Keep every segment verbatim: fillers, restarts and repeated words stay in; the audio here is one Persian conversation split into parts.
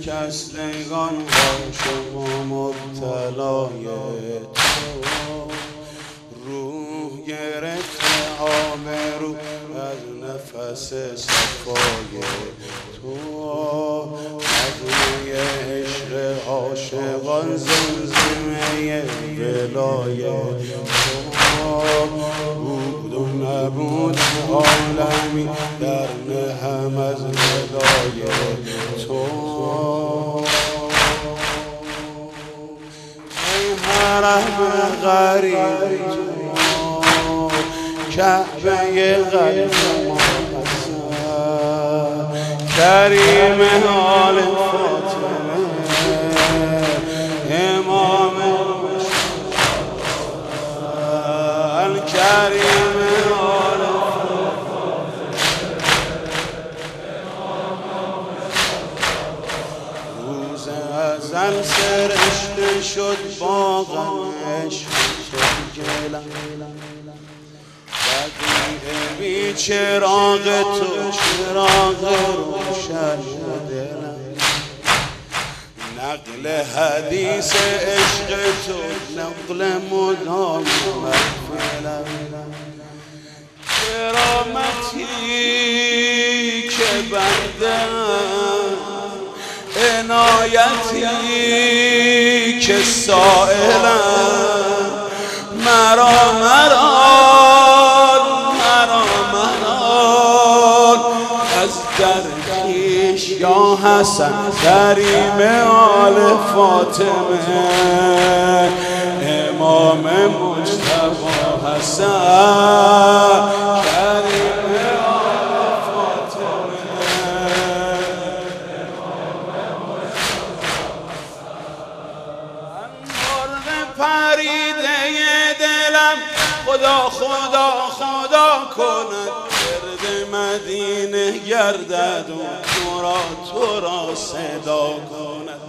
شکستگان عاشق و مبتلای تو، روح گرفته آبرو از نفس صفای تو، مجموعه عشق عاشقان زمزمه ولای تو، بود و نبود عالمی در نهم از ندای تو. ای حرم غریب تو، کعبه قلب ما حسن، کریم حال فاطمه، امام الکریم حال روز ازل سرشته شد باغم عشق گلم، بی چراغ تو چراغ روشن دلم، نقل حدیث عشق تو نقل مدام محفلم، کرامتی که بندم، عنایتی که سائلم، مرا مرا یا حسن کریم آل فاطمه، امام مجتبی حسن کریم آل فاطمه، امام مجتبی حسن. مرغ پریده دلم خدا خدا خدا کند، گرد مدینه گردد و تو را تو را صدا کند.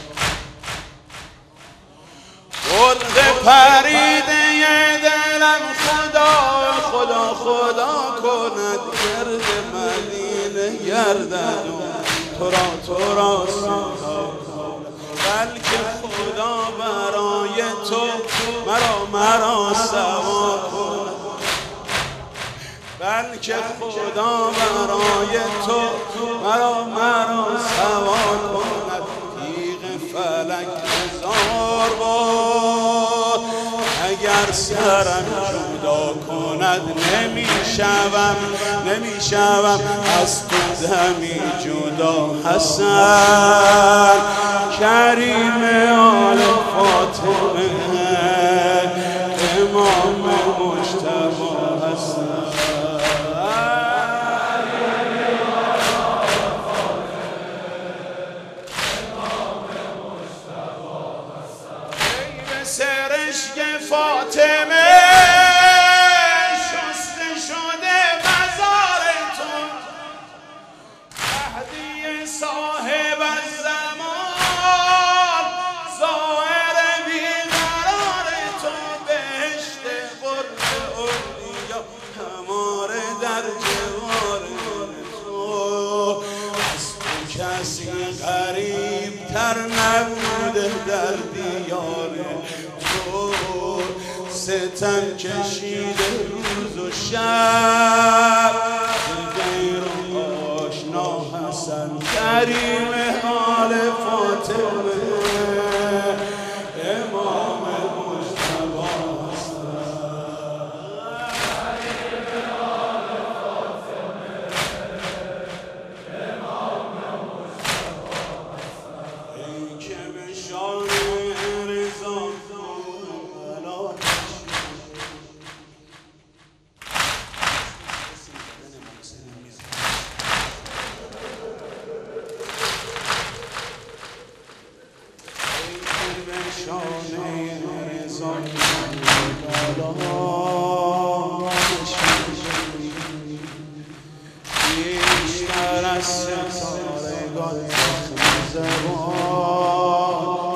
مرغ پریده دلم خدا خدا خدا کند، گرد مدینه گردد و تو را تو را صدا کند. بلکه خدا برای تو مرا مرا سوا کند، بلکه خدا برای تو مرا مرا سوا کند. تیغ فلک هزار بار اگر سرم جدا کند، نمیشوم نمیشوم از تو دمی جدا حسن کریم آل فاطمه، امام مجتبی حسن. سرشک فاطمه شسته شده مزار تو، مهدی صاحب الزمان ظاهر بیقرار تو، بهشت قرب اولیا هماره در جوار تو، از تو کسی غریب تر نبوده در دیار تو، ستم کشیده روز و شب غیر آشنا حسن کریم آل فاطمه، امام مجتبی بیشتر از ستارگان زخم زبان،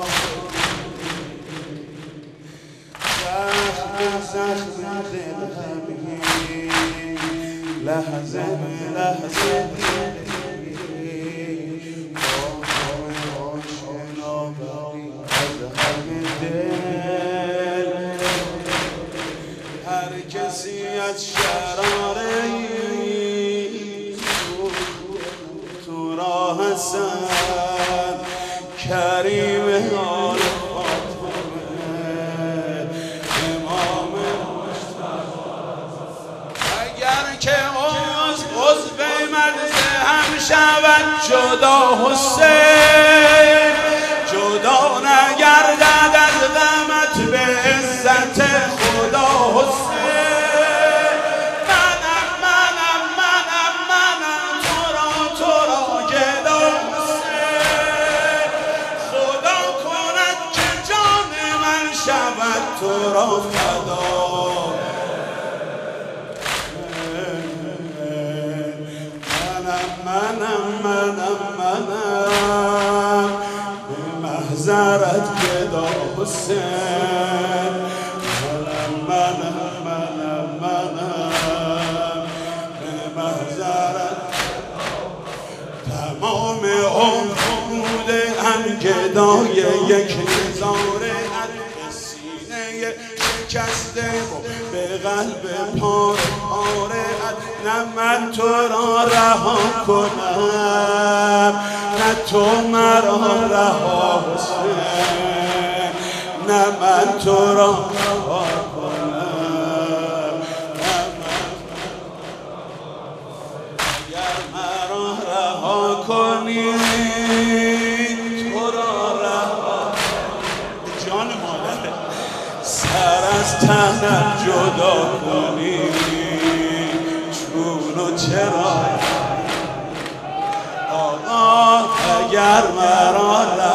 زخم زخم دل همین لحظه به لحظه حسن کریم آل فاطمه امام اگر که عضو عضو مجلس هم شود جدا حسین جدا نگردد از غمت به عزت خدا حسین منم منم منم منم تو را تو را گدا حسین خدا کند که جان من شود تو را فدا منم منم منم به محضرت گدا حسین منم منم منم منم به محضرت تمام عمر بوده ام گدای یک نظاره سینه شکسته و به قلب پاره پاره نه من تو را رها کنم نه تو مرا رها حسین نه من تو را رها کنم نه من اگر مرا رها کنی تو را رها جان مادر سر از تنم جدا کنی چونو چرا آقا اگر مرا